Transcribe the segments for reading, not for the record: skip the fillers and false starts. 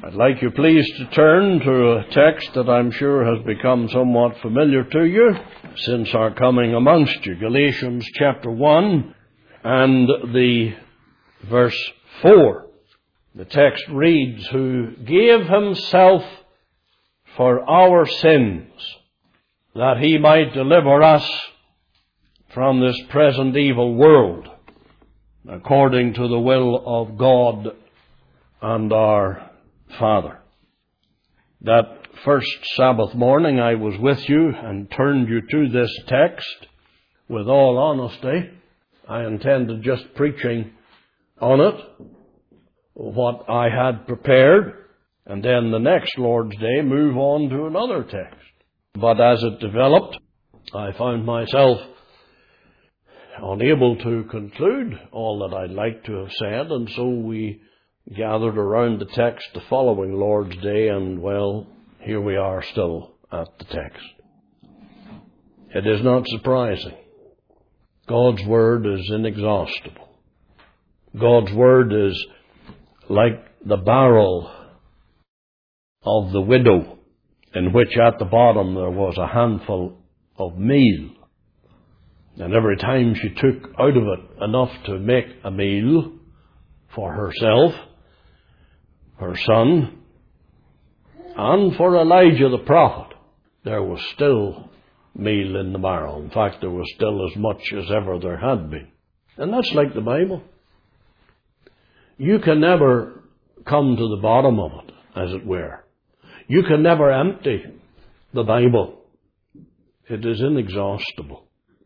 I'd like you please to turn to a text that I'm sure has become somewhat familiar to you since our coming amongst you. Galatians chapter 1 and the verse 4. The text reads, "Who gave himself for our sins, that he might deliver us from this present evil world, according to the will of God and our Father." That first Sabbath morning I was with you and turned you to this text. With all honesty, I intended just preaching on it, what I had prepared, and then the next Lord's Day move on to another text. But as it developed, I found myself unable to conclude all that I'd like to have said, and so we gathered around the text the following Lord's Day, and well, here we are still at the text. It is not surprising. God's Word is inexhaustible. God's Word is like the barrel of the widow, in which at the bottom there was a handful of meal. And every time she took out of it enough to make a meal for herself, her son, and for Elijah the prophet, there was still meal in the barrel. In fact, there was still as much as ever there had been. And that's like the Bible. You can never come to the bottom of it, as it were. You can never empty the Bible. It is inexhaustible.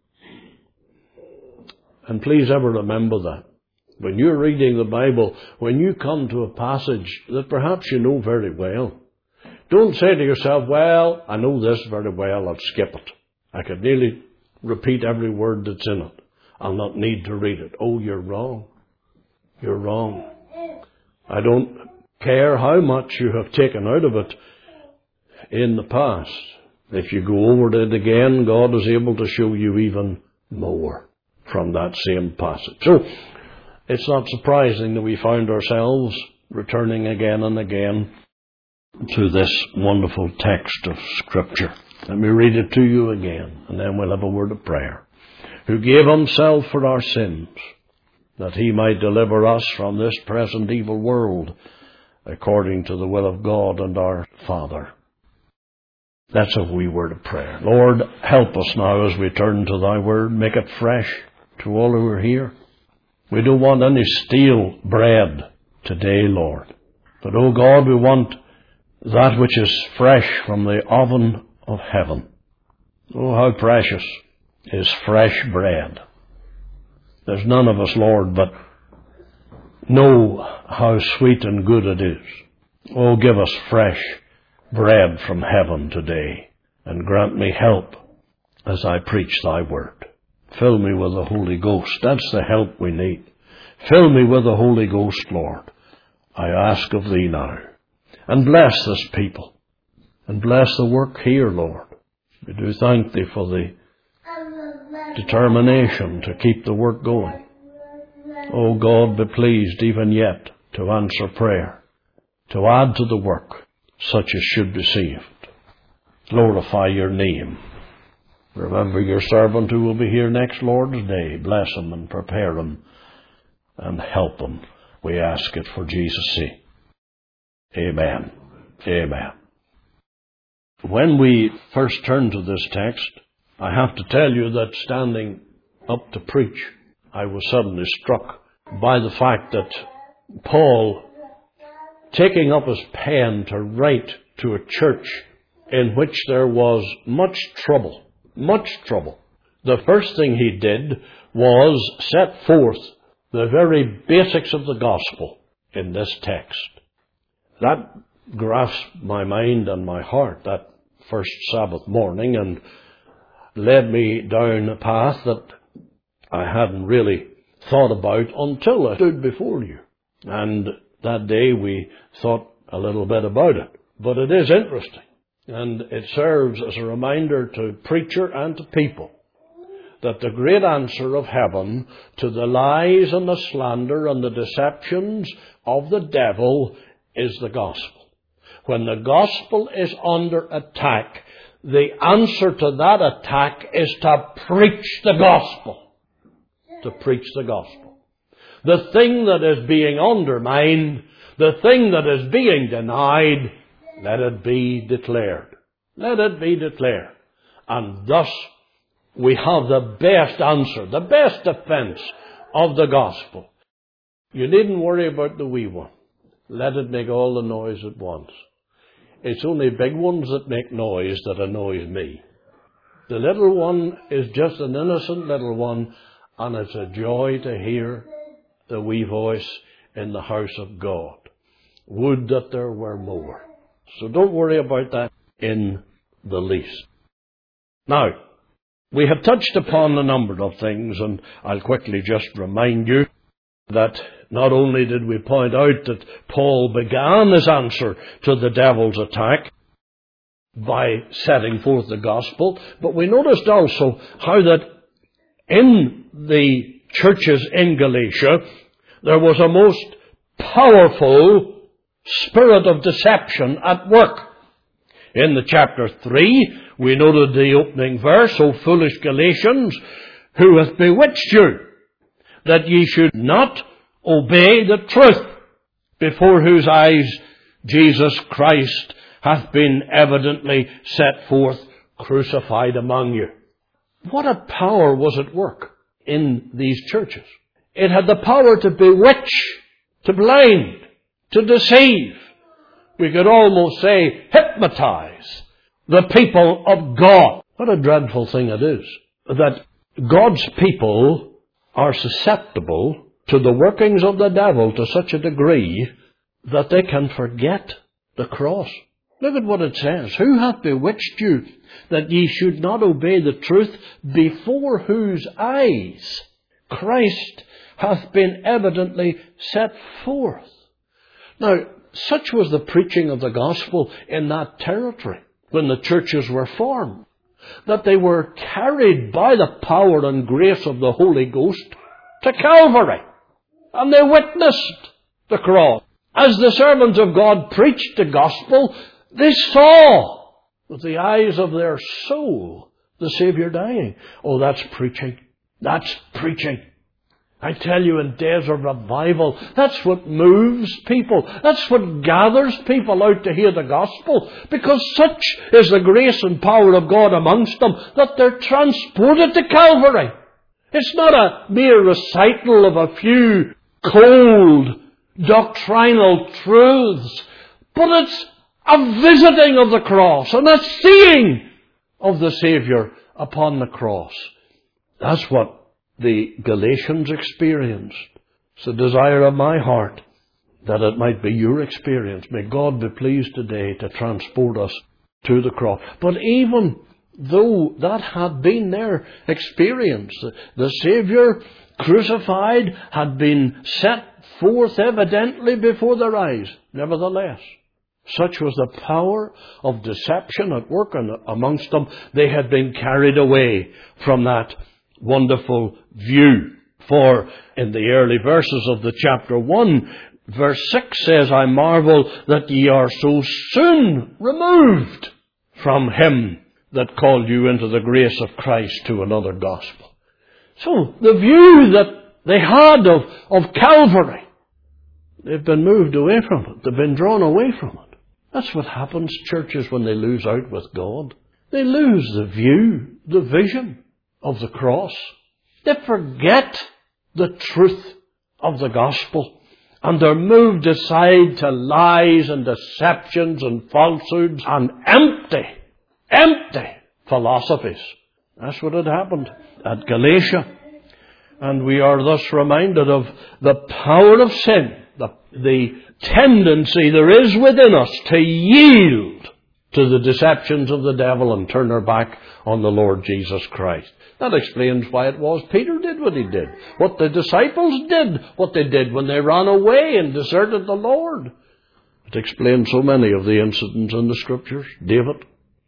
And please ever remember that. When you're reading the Bible, when you come to a passage that perhaps you know very well, don't say to yourself, well, I know this very well, I'll skip it. I could nearly repeat every word that's in it. I'll not need to read it. Oh, you're wrong. You're wrong. I don't care how much you have taken out of it in the past. If you go over it again, God is able to show you even more from that same passage. So, it's not surprising that we found ourselves returning again and again to this wonderful text of Scripture. Let me read it to you again, and then we'll have a word of prayer. "Who gave himself for our sins, that he might deliver us from this present evil world, according to the will of God and our Father." That's a wee word of prayer. Lord, help us now as we turn to thy word. Make it fresh to all who are here. We don't want any stale bread today, Lord. But, oh God, we want that which is fresh from the oven of heaven. Oh, how precious is fresh bread. There's none of us, Lord, but know how sweet and good it is. Oh, give us fresh bread from heaven today, and grant me help as I preach thy word. Fill me with the Holy Ghost. That's the help we need. Fill me with the Holy Ghost, Lord. I ask of thee now. And bless this people. And bless the work here, Lord. We do thank thee for the determination to keep the work going. Oh God, be pleased even yet to answer prayer, to add to the work such as should be saved. Glorify your name. Remember your servant who will be here next Lord's Day. Bless him and prepare him and help him. We ask it for Jesus' sake. Amen. Amen. When we first turn to this text, I have to tell you that standing up to preach, I was suddenly struck by the fact that Paul, taking up his pen to write to a church in which there was much trouble, the first thing he did was set forth the very basics of the gospel in this text. That grasped my mind and my heart that first Sabbath morning and led me down a path that I hadn't really thought about until I stood before you. And that day we thought a little bit about it. But it is interesting, and it serves as a reminder to preacher and to people that the great answer of heaven to the lies and the slander and the deceptions of the devil is the gospel. When the gospel is under attack, the answer to that attack is to preach the gospel. To preach the gospel. The thing that is being undermined, the thing that is being denied, let it be declared. Let it be declared. And thus we have the best answer, the best defense of the gospel. You needn't worry about the wee one. Let it make all the noise at once. It's only big ones that make noise that annoys me. The little one is just an innocent little one, and it's a joy to hear the wee voice in the house of God. Would that there were more. So don't worry about that in the least. Now, we have touched upon a number of things, and I'll quickly just remind you that not only did we point out that Paul began his answer to the devil's attack by setting forth the gospel, but we noticed also how that in the churches in Galatia there was a most powerful spirit of deception at work. In the chapter 3, we noted the opening verse, O foolish Galatians, who hath bewitched you, that ye should not obey the truth, before whose eyes Jesus Christ hath been evidently set forth, crucified among you. What a power was at work in these churches. It had the power to bewitch, to blind, to deceive. We could almost say hypnotize the people of God. What a dreadful thing it is that God's people are susceptible to the workings of the devil to such a degree that they can forget the cross. Look at what it says. Who hath bewitched you that ye should not obey the truth, before whose eyes Christ hath been evidently set forth? Now, such was the preaching of the gospel in that territory when the churches were formed, that they were carried by the power and grace of the Holy Ghost to Calvary. And they witnessed the cross. As the servants of God preached the gospel, they saw with the eyes of their soul the Savior dying. Oh, that's preaching. That's preaching. I tell you, in days of revival, that's what moves people. That's what gathers people out to hear the gospel. Because such is the grace and power of God amongst them that they're transported to Calvary. It's not a mere recital of a few cold doctrinal truths, but it's a visiting of the cross and a seeing of the Savior upon the cross. That's what the Galatians experienced. It's the desire of my heart that it might be your experience. May God be pleased today to transport us to the cross. But even though that had been their experience, the Savior crucified had been set forth evidently before their eyes. Nevertheless, such was the power of deception at work amongst them, they had been carried away from that wonderful view. For in the early verses of the chapter 1, verse 6 says, I marvel that ye are so soon removed from him that called you into the grace of Christ to another gospel. So the view that they had of Calvary, they've been moved away from it. They've been drawn away from it. That's what happens, churches, when they lose out with God. They lose the view, the vision of the cross. They forget the truth of the gospel. And they're moved aside to lies and deceptions and falsehoods and empty philosophies. That's what had happened at Galatia. And we are thus reminded of the power of sin, the tendency there is within us to yield to the deceptions of the devil and turn our back on the Lord Jesus Christ. That explains why it was Peter did what he did, what the disciples did, what they did when they ran away and deserted the Lord. It explains so many of the incidents in the Scriptures. David,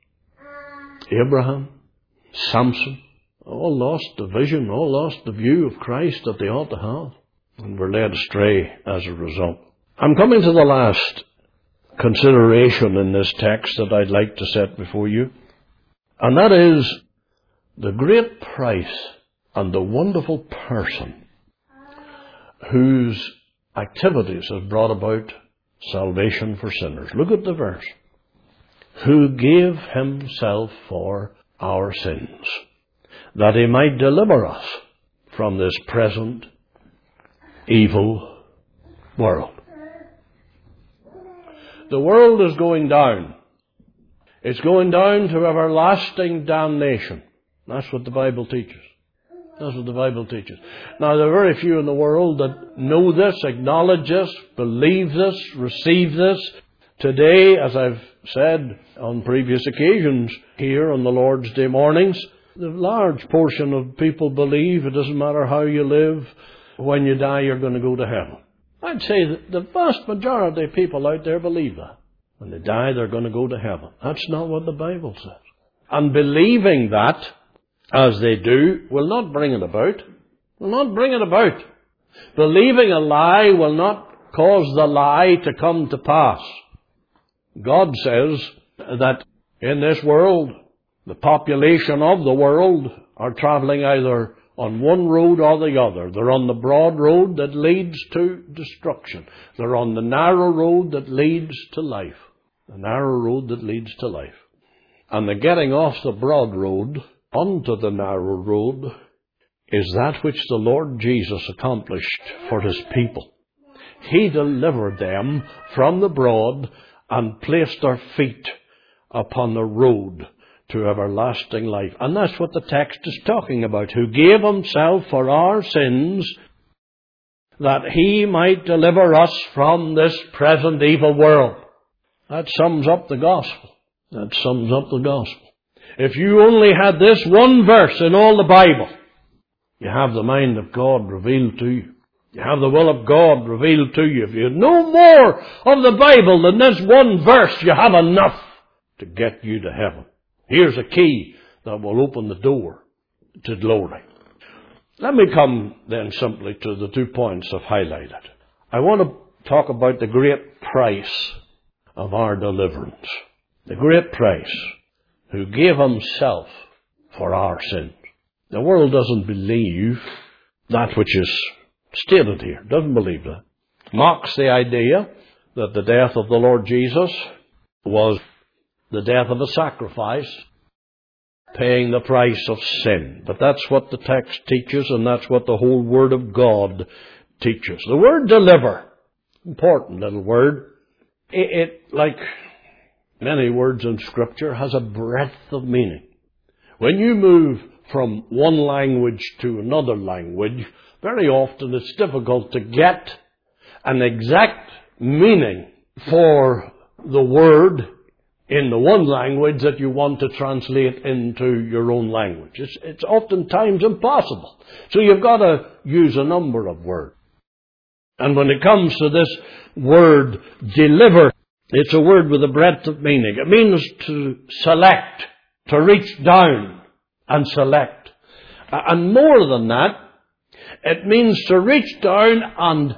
Abraham, Samson, all lost the vision, all lost the view of Christ that they ought to have, and were led astray as a result. I'm coming to the last consideration in this text that I'd like to set before you. And that is the great price and the wonderful person whose activities have brought about salvation for sinners. Look at the verse. Who gave himself for our sins, that he might deliver us from this present evil world. The world is going down. It's going down to everlasting damnation. That's what the Bible teaches. That's what the Bible teaches. Now, there are very few in the world that know this, acknowledge this, believe this, receive this. Today, as I've said on previous occasions here on the Lord's Day mornings, the large portion of people believe it doesn't matter how you live, when you die you're going to go to heaven. I'd say that the vast majority of people out there believe that. When they die they're going to go to heaven. That's not what the Bible says. And believing that, as they do, will not bring it about. Will not bring it about. Believing a lie will not cause the lie to come to pass. God says that in this world, the population of the world are traveling either on one road or the other. They're on the broad road that leads to destruction. They're on the narrow road that leads to life. The narrow road that leads to life. And the getting off the broad road onto the narrow road is that which the Lord Jesus accomplished for his people. He delivered them from the broad and placed their feet upon the road to everlasting life. And that's what the text is talking about. Who gave himself for our sins, that he might deliver us from this present evil world. That sums up the gospel. That sums up the gospel. If you only had this one verse in all the Bible, you have the mind of God revealed to you. You have the will of God revealed to you. If you had no more of the Bible than this one verse, you have enough to get you to heaven. Here's a key that will open the door to glory. Let me come then simply to the 2 points I've highlighted. I want to talk about the great price of our deliverance. The great price, who gave himself for our sins. The world doesn't believe that which is stated here. Doesn't believe that. Mocks the idea that the death of the Lord Jesus was the death of a sacrifice, paying the price of sin. But that's what the text teaches, and that's what the whole Word of God teaches. The word deliver, important little word. It, like many words in Scripture, has a breadth of meaning. When you move from one language to another language, very often it's difficult to get an exact meaning for the word in the one language that you want to translate into your own language. It's oftentimes impossible. So you've got to use a number of words. And when it comes to this word deliver, it's a word with a breadth of meaning. It means to select, to reach down and select. And more than that, it means to reach down and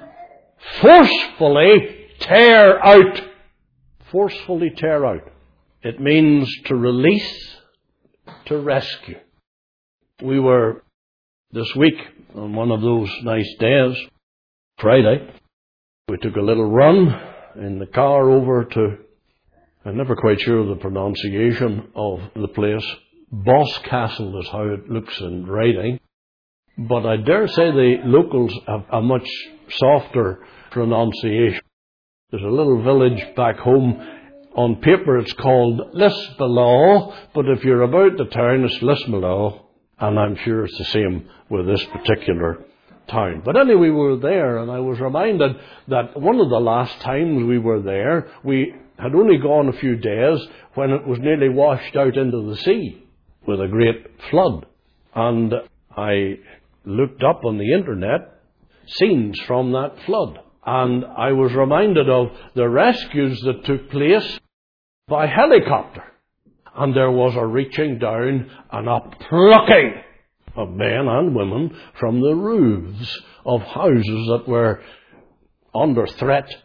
forcefully tear out. Forcefully tear out. It means to release, to rescue. We were this week on one of those nice days, Friday. We took a little run in the car over to, I'm never quite sure of the pronunciation of the place. Boscastle is how it looks in writing. But I dare say the locals have a much softer pronunciation. There's a little village back home. On paper it's called Lisbelaw, but if you're about the town it's Lismelaw, and I'm sure it's the same with this particular town. But anyway, we were there, and I was reminded that one of the last times we were there, we had only gone a few days when it was nearly washed out into the sea with a great flood. And I looked up on the internet scenes from that flood, and I was reminded of the rescues that took place by helicopter. And there was a reaching down and a plucking of men and women from the roofs of houses that were under threat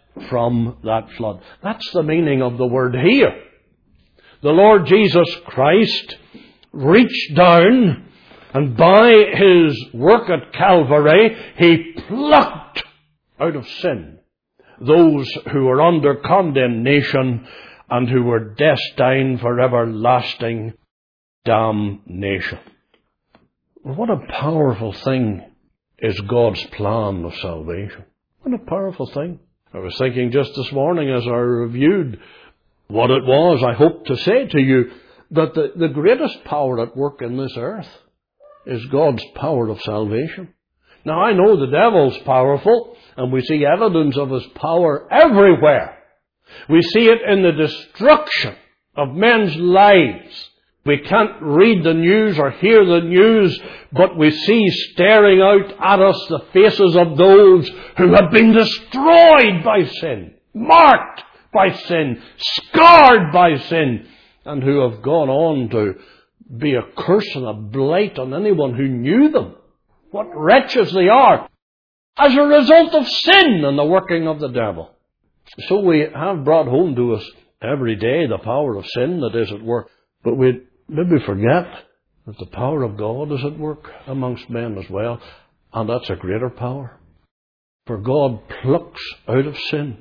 from that flood. That's the meaning of the word here. The Lord Jesus Christ reached down, and by His work at Calvary, He plucked out of sin those who were under condemnation and who were destined for everlasting damnation. What a powerful thing is God's plan of salvation. What a powerful thing. I was thinking just this morning as I reviewed what it was, I hope to say to you that the greatest power at work in this earth is God's power of salvation. Now, I know the devil's powerful, and we see evidence of his power everywhere. We see it in the destruction of men's lives. We can't read the news or hear the news, but we see staring out at us the faces of those who have been destroyed by sin, marked by sin, scarred by sin, and who have gone on to be a curse and a blight on anyone who knew them. What wretches they are as a result of sin and the working of the devil. So we have brought home to us every day the power of sin that is at work, but we maybe forget that the power of God is at work amongst men as well, and that's a greater power. For God plucks out of sin,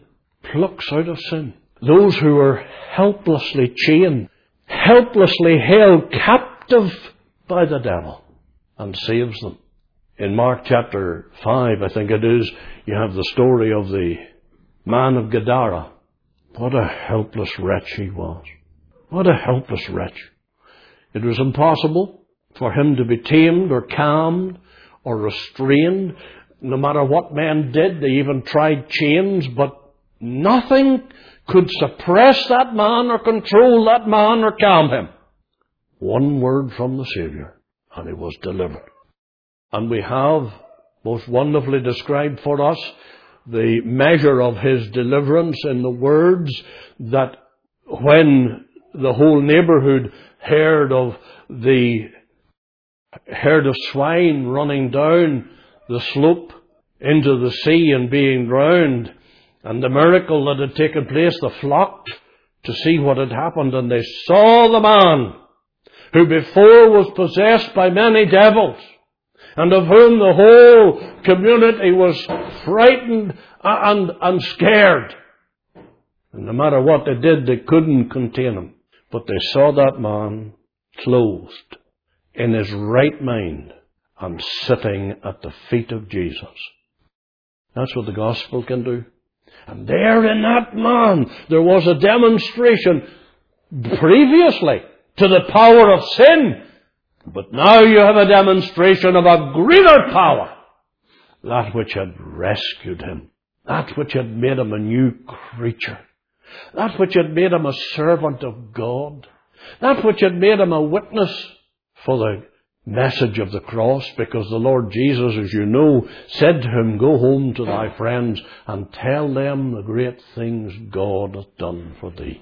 those who are helplessly chained, helplessly held captive by the devil, and saves them. In Mark chapter 5, I think it is, you have the story of the man of Gadara. What a helpless wretch he was. What a helpless wretch. It was impossible for him to be tamed or calmed or restrained. No matter what men did, they even tried chains, but nothing could suppress that man or control that man or calm him. One word from the Savior, and he was delivered. And we have, most wonderfully described for us, the measure of his deliverance in the words that when the whole neighborhood heard of the herd of swine running down the slope into the sea and being drowned, and the miracle that had taken place, they flocked to see what had happened, and they saw the man who before was possessed by many devils, and of whom the whole community was frightened and scared. And no matter what they did, they couldn't contain him. But they saw that man clothed in his right mind and sitting at the feet of Jesus. That's what the gospel can do. And there in that man, there was a demonstration previously to the power of sin. But now you have a demonstration of a greater power. That which had rescued him. That which had made him a new creature. That which had made him a servant of God. That which had made him a witness for the message of the cross, because the Lord Jesus, as you know, said to him, "Go home to thy friends and tell them the great things God hath done for thee."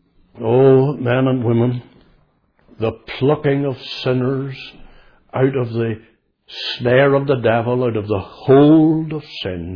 Oh, men and women, the plucking of sinners out of the snare of the devil, out of the hold of sin,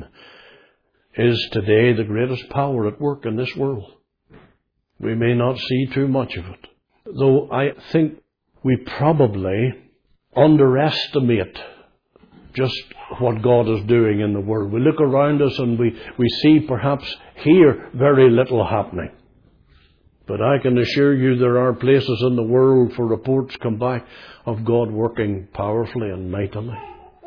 is today the greatest power at work in this world. We may not see too much of it, though I think we probably underestimate just what God is doing in the world. We look around us and we see perhaps here very little happening. But I can assure you there are places in the world, for reports come back, of God working powerfully and mightily.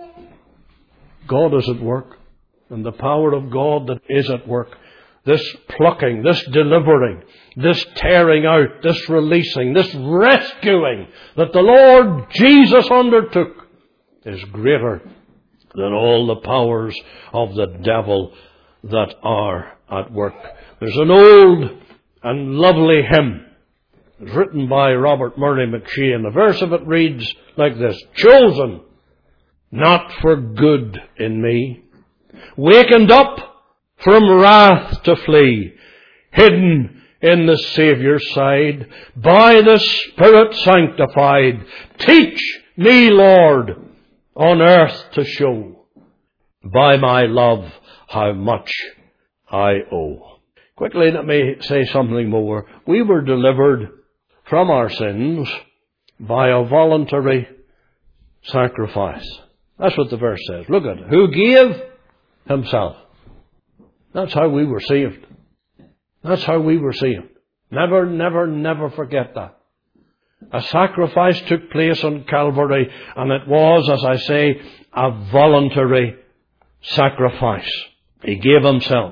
God is at work, and the power of God that is at work, this plucking, this delivering, this tearing out, this releasing, this rescuing that the Lord Jesus undertook is greater than all the powers of the devil that are at work. There's an old and lovely hymn. It's written by Robert Murray McShea, and the verse of it reads like this: "Chosen, not for good in me, wakened up from wrath to flee, hidden in the Saviour's side, by the Spirit sanctified. Teach me, Lord, on earth to show, by my love how much I owe. Quickly, let me say something more. We were delivered from our sins by a voluntary sacrifice. That's what the verse says. Look at it. Who gave himself. That's how we were saved. That's how we were saved. Never, never, never forget that. A sacrifice took place on Calvary, and it was, as I say, a voluntary sacrifice. He gave himself.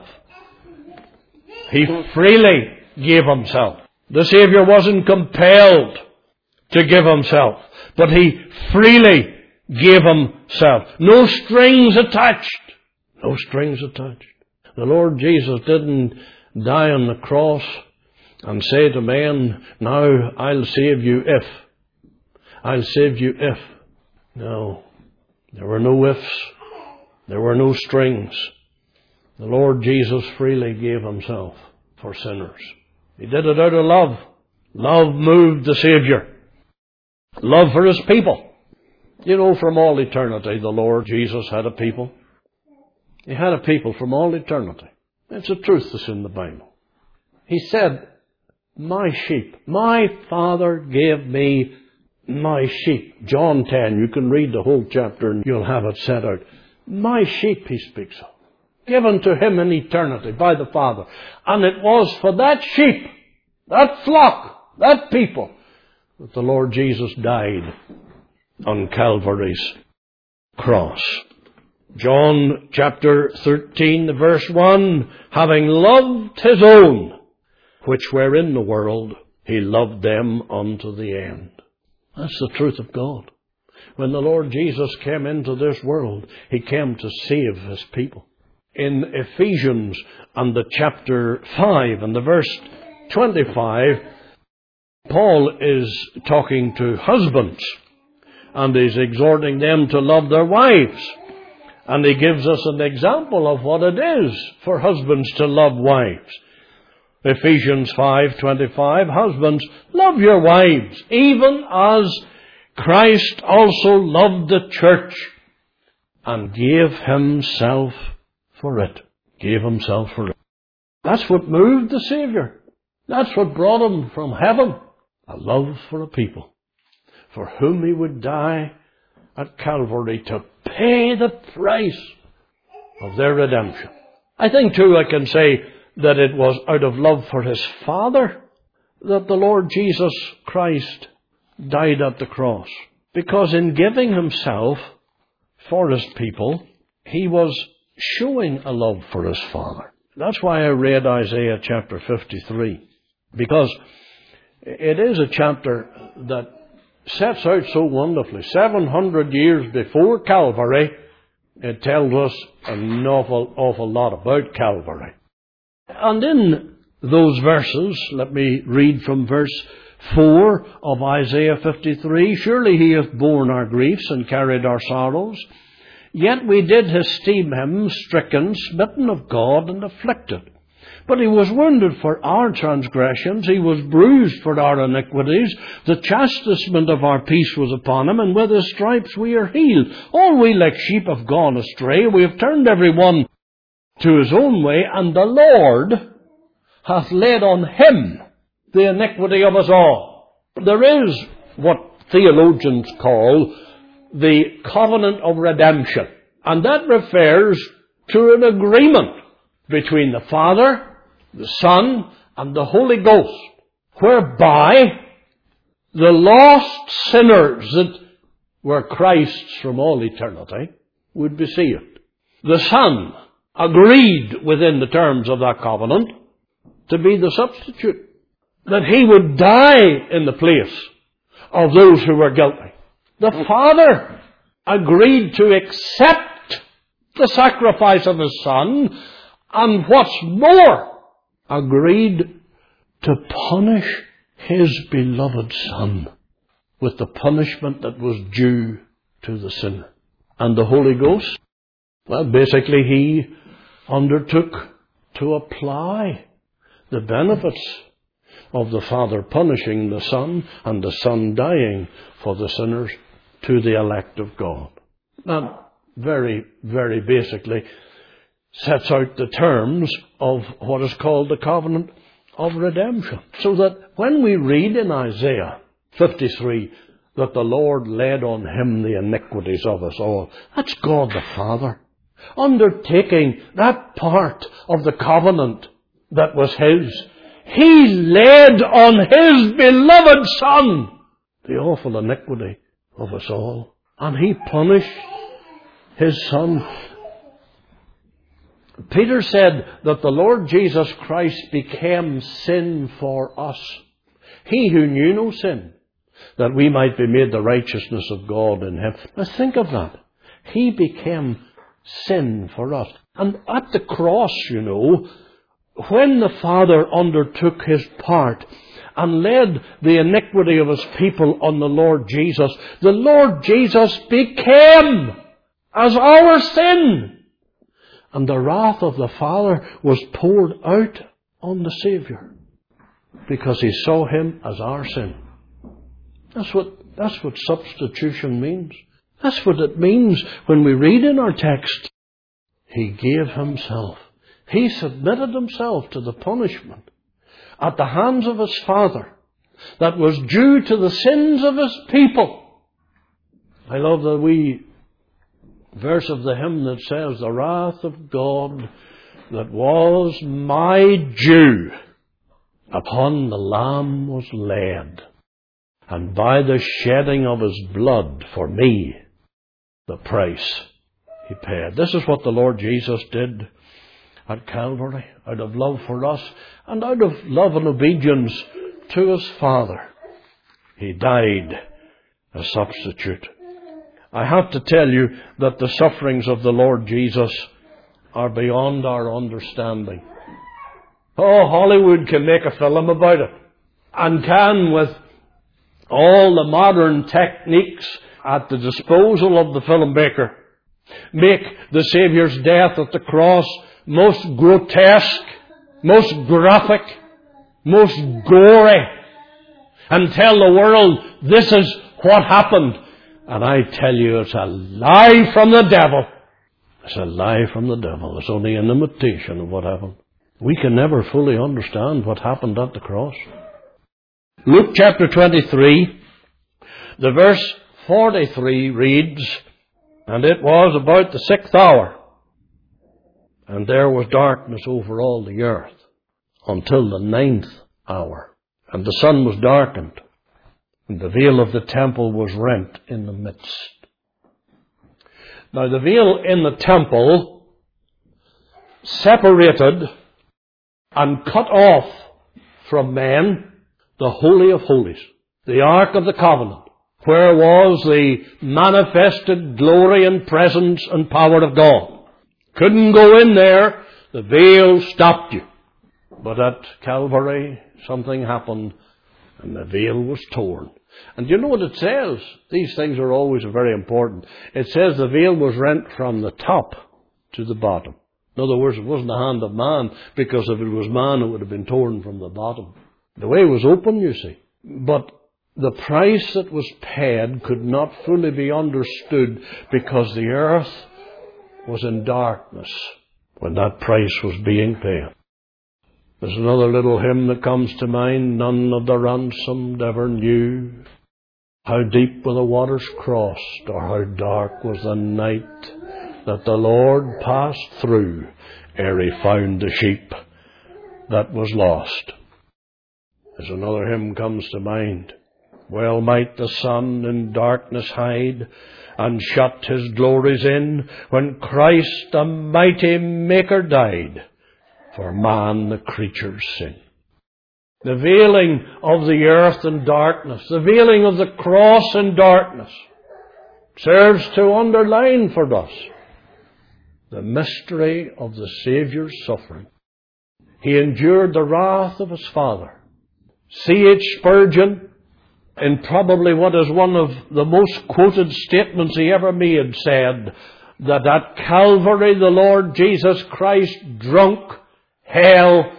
He freely gave himself. The Savior wasn't compelled to give himself, but he freely gave himself. No strings attached. No strings attached. The Lord Jesus didn't die on the cross and say to men, now I'll save you if. I'll save you if. No. There were no ifs. There were no strings. The Lord Jesus freely gave himself for sinners. He did it out of love. Love moved the Savior. Love for his people. You know, from all eternity, the Lord Jesus had a people. He had a people from all eternity. It's a truth that's in the Bible. He said, my sheep. My Father gave me my sheep. John 10, you can read the whole chapter and you'll have it set out. My sheep, he speaks of. Given to him in eternity by the Father. And it was for that sheep, that flock, that people, that the Lord Jesus died on Calvary's cross. John chapter 13, verse 1, having loved his own, which were in the world, he loved them unto the end. That's the truth of God. When the Lord Jesus came into this world, he came to save his people. In Ephesians and the chapter 5 and the verse 25, Paul is talking to husbands and he's exhorting them to love their wives. And he gives us an example of what it is for husbands to love wives. Ephesians 5:25, husbands, love your wives, even as Christ also loved the church and gave himself for it. Gave himself for it. That's what moved the Savior. That's what brought him from heaven. A love for a people for whom he would die at Calvary to pay the price of their redemption. I think too I can say that it was out of love for his Father that the Lord Jesus Christ died at the cross. Because in giving himself for his people, he was showing a love for his Father. That's why I read Isaiah chapter 53. Because it is a chapter that sets out so wonderfully. 700 years before Calvary, it tells us an awful lot about Calvary. And in those verses, let me read from verse 4 of Isaiah 53. Surely he hath borne our griefs and carried our sorrows. Yet we did esteem him stricken, smitten of God, and afflicted. But he was wounded for our transgressions, he was bruised for our iniquities. The chastisement of our peace was upon him, and with his stripes we are healed. All we like sheep have gone astray, we have turned every one to his own way, and the Lord hath laid on him the iniquity of us all. There is what theologians call the covenant of redemption, and that refers to an agreement between the Father, the Son, and the Holy Ghost, whereby the lost sinners that were Christ's from all eternity would be saved. The Son agreed within the terms of that covenant to be the substitute, that he would die in the place of those who were guilty. The Father agreed to accept the sacrifice of his Son, and what's more, agreed to punish his beloved Son with the punishment that was due to the sinner. And the Holy Ghost, well, basically he undertook to apply the benefits of the Father punishing the Son and the Son dying for the sinners to the elect of God. Now, very, very basically, sets out the terms of what is called the covenant of redemption. So that when we read in Isaiah 53 that the Lord laid on him the iniquities of us all, that's God the Father undertaking that part of the covenant that was his. He laid on his beloved Son the awful iniquity of us all. And he punished his Son. Peter said that the Lord Jesus Christ became sin for us. He who knew no sin, that we might be made the righteousness of God in him. Now think of that. He became sin for us. And at the cross, when the Father undertook his part and laid the iniquity of his people on the Lord Jesus became as our sin. And the wrath of the Father was poured out on the Saviour because he saw him as our sin. That's what substitution means. That's what it means when we read in our text. He gave himself. He submitted himself to the punishment at the hands of his Father that was due to the sins of his people. I love the wee verse of the hymn that says, the wrath of God that was my due upon the Lamb was laid, and by the shedding of his blood for me, the price he paid. This is what the Lord Jesus did at Calvary, out of love for us, and out of love and obedience to his Father. He died a substitute. I have to tell you that the sufferings of the Lord Jesus are beyond our understanding. Oh, Hollywood can make a film about it, and can, with all the modern techniques at the disposal of the filmmaker, make the Saviour's death at the cross most grotesque, most graphic, most gory, and tell the world this is what happened. And I tell you, it's a lie from the devil. It's a lie from the devil. It's only an imitation of what happened. We can never fully understand what happened at the cross. Luke chapter 23, the verse 43 reads, and it was about the 6th hour, and there was darkness over all the earth until the 9th hour. And the sun was darkened, and the veil of the temple was rent in the midst. Now the veil in the temple separated and cut off from men the Holy of Holies, the Ark of the Covenant, where was the manifested glory and presence and power of God. Couldn't go in there. The veil stopped you. But at Calvary, something happened, and the veil was torn. And you know what it says? These things are always very important. It says the veil was rent from the top to the bottom. In other words, it wasn't the hand of man, because if it was man, it would have been torn from the bottom. The way was open, you see. But the price that was paid could not fully be understood, because the earth was in darkness when that price was being paid. There's another little hymn that comes to mind. None of the ransomed ever knew how deep were the waters crossed, or how dark was the night that the Lord passed through ere he found the sheep that was lost. There's another hymn comes to mind. Well might the sun in darkness hide, and shut his glories in, when Christ the mighty Maker died for man the creature's sin. The veiling of the earth in darkness, the veiling of the cross in darkness, serves to underline for us the mystery of the Saviour's suffering. He endured the wrath of his Father. C.H. Spurgeon, in probably what is one of the most quoted statements he ever made, said that at Calvary the Lord Jesus Christ drunk hell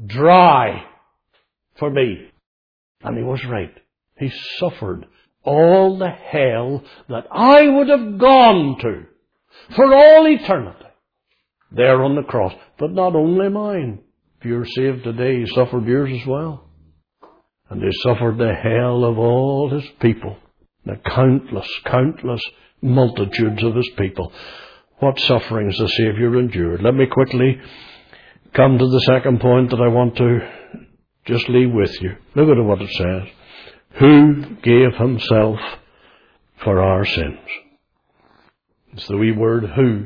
dry for me. And he was right. He suffered all the hell that I would have gone to for all eternity. there on the cross. But not only mine. If you're saved today, He suffered yours as well. And He suffered the hell of all His people. The countless multitudes of His people. What sufferings the Saviour endured. Let me quickly come to the second point that I want to just leave with you. Look at what it says. Who gave Himself for our sins. It's the wee word who.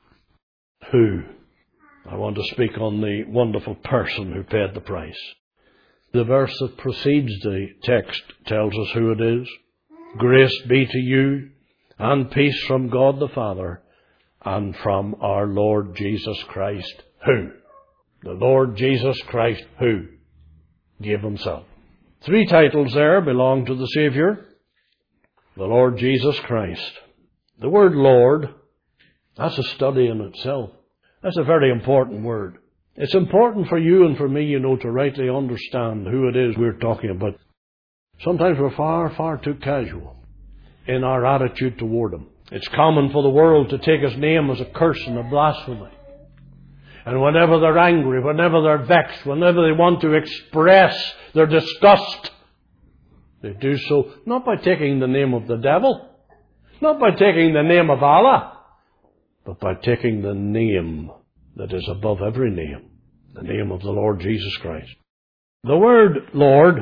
Who. I want to speak on the wonderful person who paid the price. The verse that precedes the text tells us who it is. Grace be to you and peace from God the Father and from our Lord Jesus Christ. Who? The Lord Jesus Christ who gave Himself. 3 titles there belong to the Saviour. The Lord Jesus Christ. The word Lord, that's a study in itself. That's a very important word. It's important for you and for me, to rightly understand who it is we're talking about. Sometimes we're far too casual in our attitude toward Him. It's common for the world to take His name as a curse and a blasphemy. And whenever they're angry, whenever they're vexed, whenever they want to express their disgust, they do so not by taking the name of the devil, not by taking the name of Allah, but by taking the name that is above every name, the name of the Lord Jesus Christ. The word Lord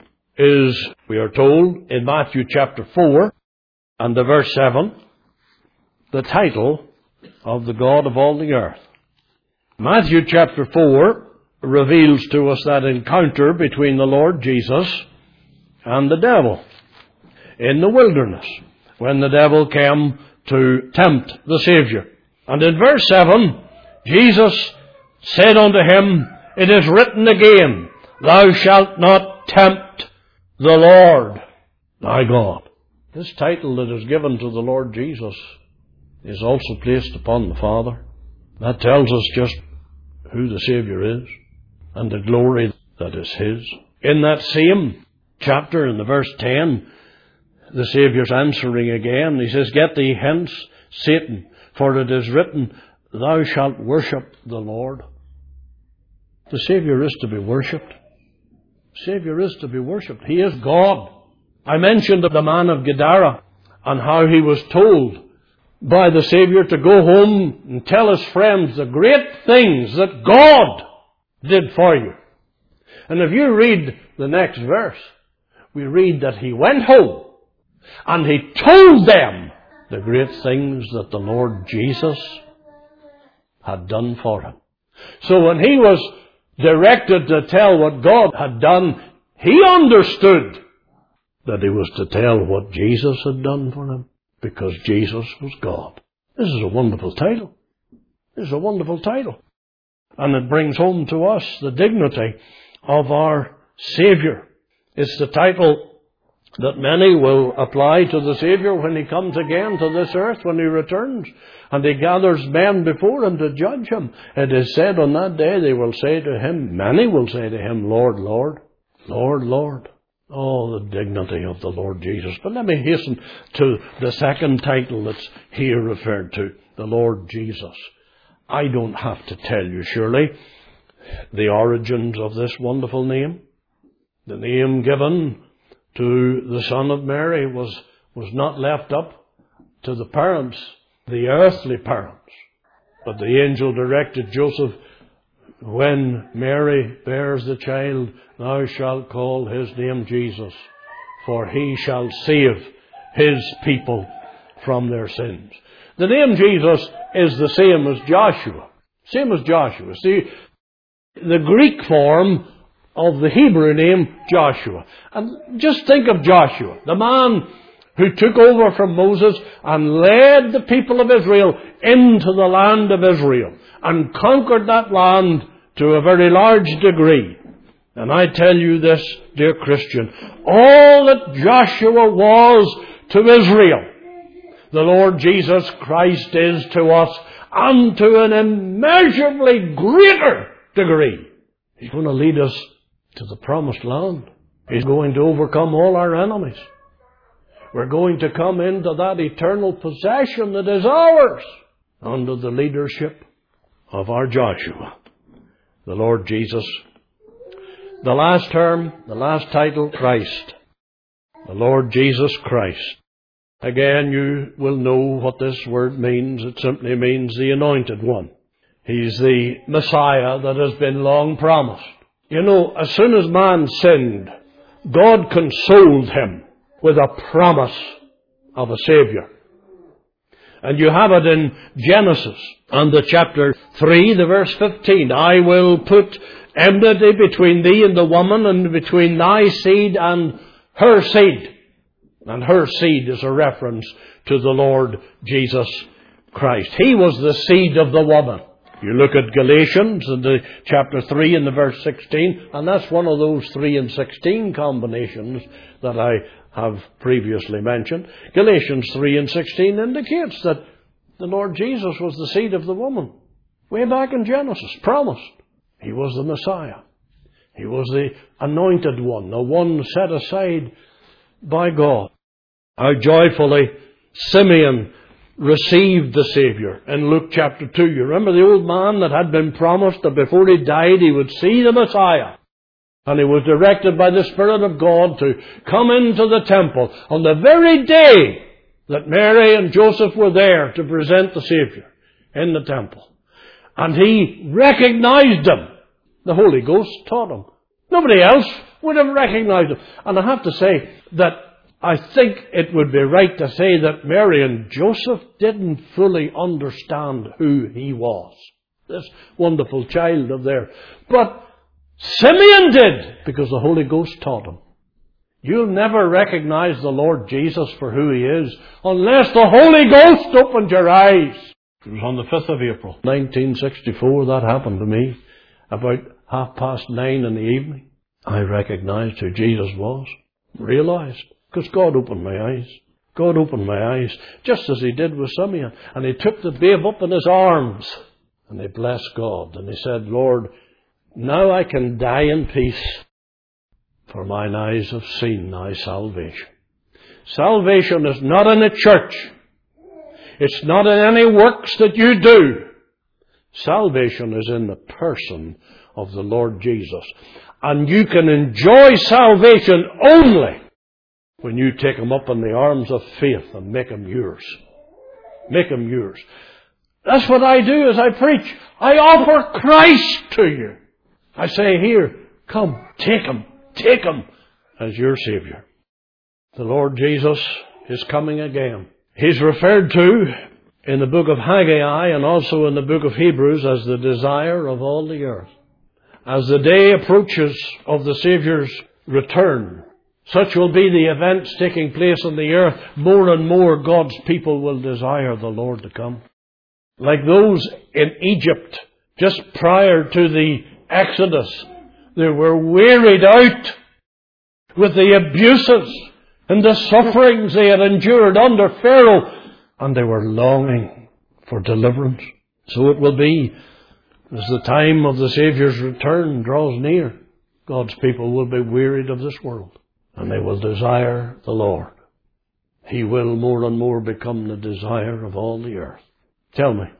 is, we are told, in Matthew chapter 4 and the verse 7, the title of the God of all the earth. Matthew chapter 4 reveals to us that encounter between the Lord Jesus and the devil in the wilderness, when the devil came to tempt the Saviour. And in verse 7, Jesus said unto him, It is written again, Thou shalt not tempt the Lord thy God. This title that is given to the Lord Jesus is also placed upon the Father. That tells us just who the Saviour is and the glory that is His. In that same chapter, in the verse 10, the Saviour's answering again. He says, Get thee hence, Satan, for it is written, Thou shalt worship the Lord. The Saviour is to be worshipped. The Saviour is to be worshipped. He is God. I mentioned the man of Gadara and how he was told by the Saviour to go home and tell his friends the great things that God did for you. And if you read the next verse, we read that he went home and he told them the great things that the Lord Jesus had done for him. So when he was directed to tell what God had done, he understood that he was to tell what Jesus had done for him, because Jesus was God. This is a wonderful title. This is a wonderful title. And it brings home to us the dignity of our Saviour. It's the title that many will apply to the Saviour when He comes again to this earth, when He returns, and He gathers men before Him to judge Him. It is said on that day they will say to Him, many will say to Him, Lord, Lord, Lord, Lord. Oh, the dignity of the Lord Jesus. But let me hasten to the second title that's here referred to, the Lord Jesus. I don't have to tell you, surely, the origins of this wonderful name. The name given to the Son of Mary was not left up to the parents, the earthly parents. But the angel directed Joseph, when Mary bears the child, thou shalt call his name Jesus, for he shall save his people from their sins. The name Jesus is the same as Joshua. Same as Joshua. See, the Greek form of the Hebrew name Joshua. And just think of Joshua, the man who took over from Moses and led the people of Israel into the land of Israel and conquered that land to a very large degree. And I tell you this, dear Christian, all that Joshua was to Israel, the Lord Jesus Christ is to us, and to an immeasurably greater degree. He's going to lead us to the promised land. He's going to overcome all our enemies. We're going to come into that eternal possession that is ours under the leadership of our Joshua, the Lord Jesus. The last term, the last title, Christ. The Lord Jesus Christ. Again, you will know what this word means. It simply means the Anointed One. He's the Messiah that has been long promised. You know, as soon as man sinned, God consoled him with a promise of a Savior. And you have it in Genesis, and the chapter 3, the verse 15. I will put enmity between thee and the woman, and between thy seed and her seed. And her seed is a reference to the Lord Jesus Christ. He was the seed of the woman. You look at Galatians in the chapter 3 and the verse 16, and that's one of those 3 and 16 combinations that I have previously mentioned. Galatians 3 and 16 indicates that the Lord Jesus was the seed of the woman. Way back in Genesis, promised. He was the Messiah. He was the Anointed One, the one set aside by God. How joyfully Simeon received the Savior in Luke chapter 2. You remember the old man that had been promised that before he died he would see the Messiah. And he was directed by the Spirit of God to come into the temple on the very day that Mary and Joseph were there to present the Savior in the temple. And he recognized him. The Holy Ghost taught him. Nobody else would have recognized him. And I have to say that I think it would be right to say that Mary and Joseph didn't fully understand who he was, this wonderful child of theirs. But Simeon did, because the Holy Ghost taught him. You'll never recognize the Lord Jesus for who He is unless the Holy Ghost opens your eyes. It was on the 5th of April, 1964, that happened to me. About 9:30 in the evening, I recognized who Jesus was. Realized. Because God opened my eyes. God opened my eyes, just as He did with Simeon. And He took the babe up in His arms. And He blessed God. And He said, Lord, now I can die in peace, for mine eyes have seen Thy salvation. Salvation is not in a church. It's not in any works that you do. Salvation is in the person of the Lord Jesus. And you can enjoy salvation only when you take Him up in the arms of faith and make Him yours. Make Him yours. That's what I do as I preach. I offer Christ to you. I say, here, come, take Him as your Savior. The Lord Jesus is coming again. He's referred to in the book of Haggai and also in the book of Hebrews as the desire of all the earth. As the day approaches of the Saviour's return, such will be the events taking place on the earth. More and more God's people will desire the Lord to come. Like those in Egypt, just prior to the Exodus, they were wearied out with the abuses and the sufferings they had endured under Pharaoh, and they were longing for deliverance. So it will be as the time of the Saviour's return draws near. God's people will be wearied of this world, and they will desire the Lord. He will more and more become the desire of all the earth. Tell me,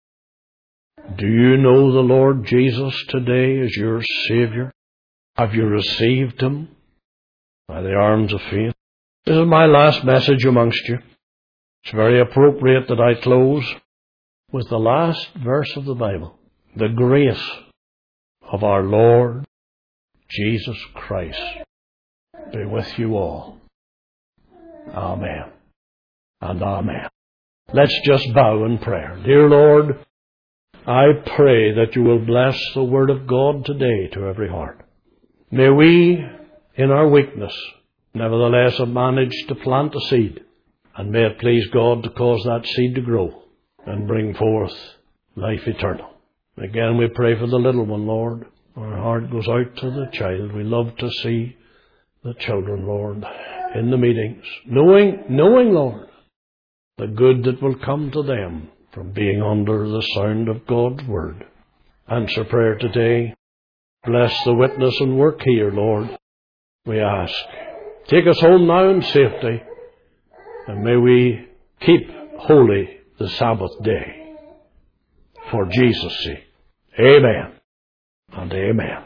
do you know the Lord Jesus today as your Savior? Have you received Him by the arms of faith? This is my last message amongst you. It's very appropriate that I close with the last verse of the Bible. The grace of our Lord Jesus Christ be with you all. Amen and amen. Let's just bow in prayer. Dear Lord, I pray that you will bless the Word of God today to every heart. May we, in our weakness, nevertheless have managed to plant a seed, and may it please God to cause that seed to grow and bring forth life eternal. Again, we pray for the little one, Lord. Our heart goes out to the child. We love to see the children, Lord, in the meetings, knowing, Lord, the good that will come to them from being under the sound of God's Word. Answer prayer today. Bless the witness and work here, Lord, we ask. Take us home now in safety, and may we keep holy the Sabbath day for Jesus' sake. Amen and amen.